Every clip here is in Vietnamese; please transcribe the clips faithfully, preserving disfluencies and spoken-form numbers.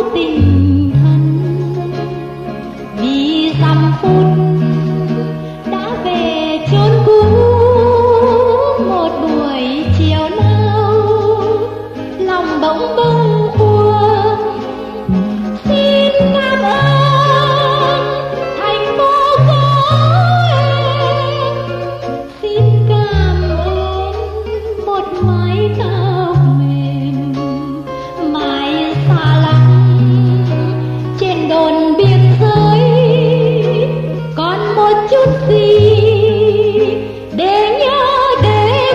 tình thân, vì dăm phút đã về chốn cũ. Một buổi chiều nào lòng bỗng bâng khuâng, xin cảm ơn thành phố có em, xin cảm ơn một mái tóc mềm mái xa lắm trên đồn biên giới. Còn một chút gì để nhớ để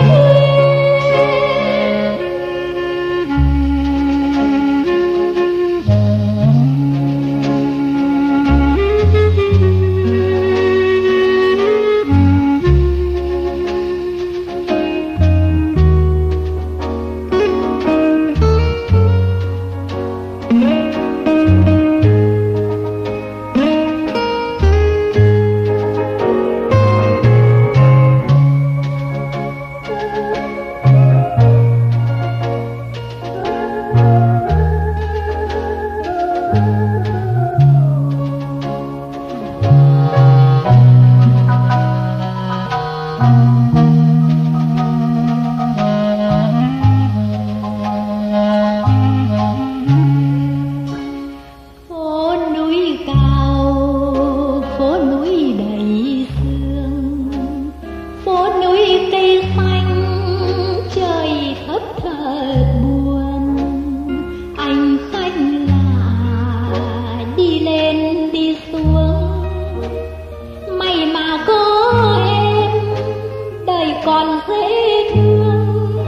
phố núi cao, phố núi đầy sương, phố núi cây xanh, trời thấp thật buồn. Anh khách lạ đi lên đi xuống, may mà có em, đời còn dễ thương.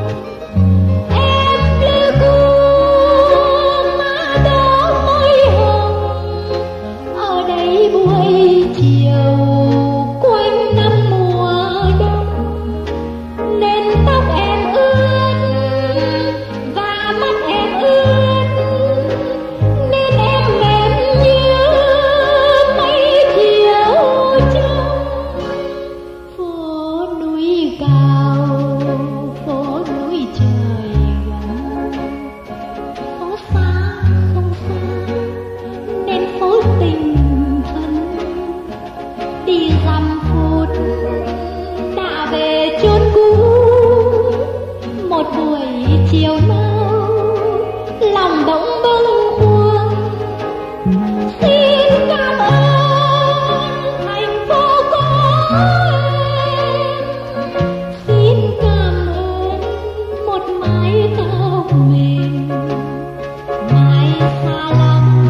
Em Pleiku má đỏ môi hồng, ở đây buổi chiều quanh năm mùa đông, nên tóc em ướt và mắt em ướt, nên em mềm như mây chiều trong. Phố núi cao, phố núi trời gần, phố xa không xa nên phố tình thân. Đi dăm phút đã về chốn cũ, một buổi chiều nào lòng bỗng bâng khuâng. Xin cảm ơn thành phố có em, xin cảm ơn một mái tóc mềm mái xa lắm